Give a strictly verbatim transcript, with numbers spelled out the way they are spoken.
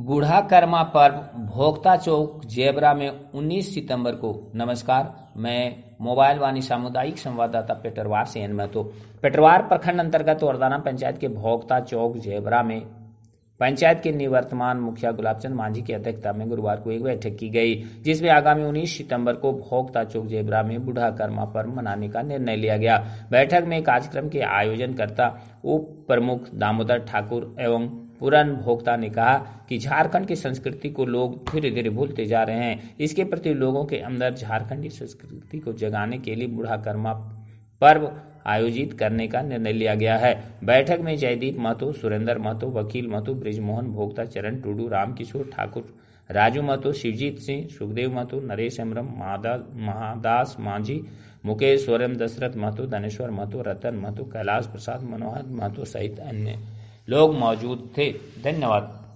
बूढ़ा कर्मा पर्व भोक्ता चौक जेबरा में उन्नीस सितंबर को। नमस्कार, मैं मोबाइल वाणी सामुदायिक संवाददाता पेटरवार से एन महतो। पेटरवार प्रखंड अंतर्गत वरदाना पंचायत के भोक्ता चौक जेबरा में पंचायत के निवर्तमान मुखिया गुलाबचंद मांझी की अध्यक्षता में गुरुवार को एक बैठक की गई, जिसमें आगामी उन्नीस सितंबर को भोक्ता चौक जेबरा में बूढ़ा कर्मा पर्व मनाने का निर्णय लिया गया। बैठक में कार्यक्रम के आयोजनकर्ता उप प्रमुख दामोदर ठाकुर एवं पुरन भोक्ता ने कहा कि झारखंड की संस्कृति को लोग धीरे धीरे भूलते जा रहे हैं। इसके प्रति लोगों के अंदर झारखंडी संस्कृति को जगाने के लिए बूढ़ा कर्मा पर्व आयोजित करने का निर्णय लिया गया है। बैठक में जयदीप महतो, सुरेंद्र महतो, वकील महतो, ब्रिजमोहन भोक्ता, चरण टुडू, रामकिशोर ठाकुर, राजू महतो, शिवजीत सिंह, सुखदेव महतो, नरेश अमरम, महादास मांझी, मुकेश सोरेम, दशरथ महतो, धनेश्वर महतो, रतन महतो, कैलाश प्रसाद, मनोहर महतो सहित अन्य लोग मौजूद थे। धन्यवाद।